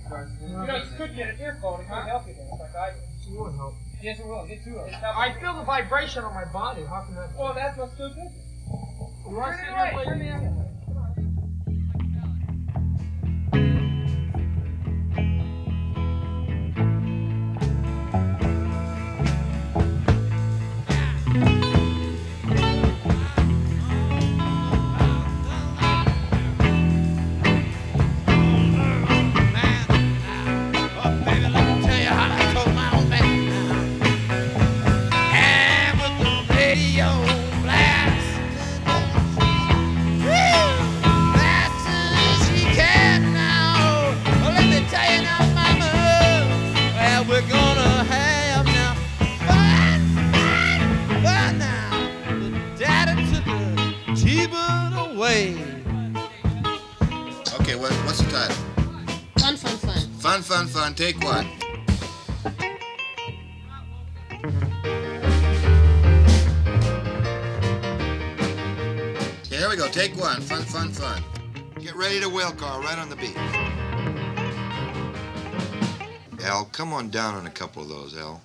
You know, you could get an earphone. It could help you there, like I did. It would help. Yes, it will. Get to it. I feel the vibration on my body. How can that? Well, that's what's good. You want to Turn sit it here and away. play Turn the it piano? away. Okay, what's the title? Fun, fun, fun. Fun, fun, fun. Take one. Okay, here we go. Take one. Fun, fun, fun. Get ready to whale call right on the beat. Al, come on down on a couple of those, Al.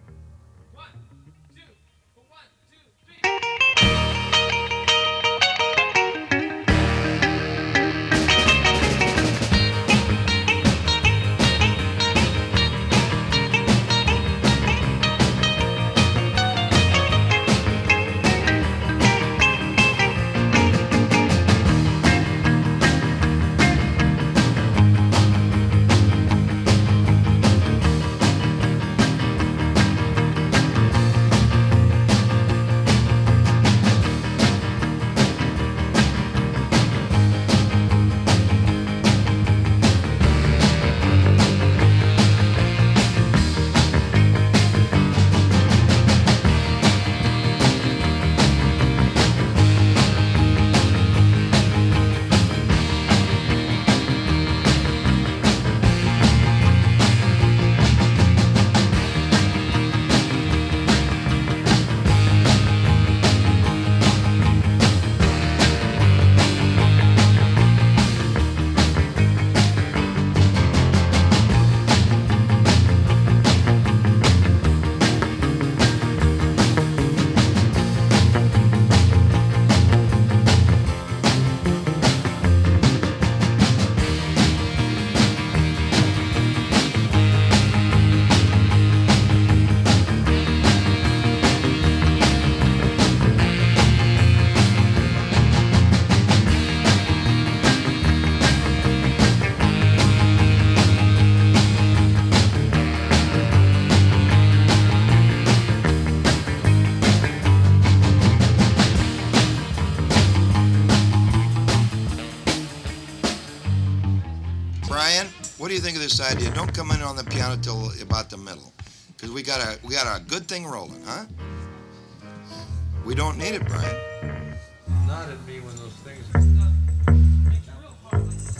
Brian, what do you think of this idea? Don't come in on the piano till about the middle, because we got a good thing rolling, huh? We don't need it, Brian. Not at me when those things are.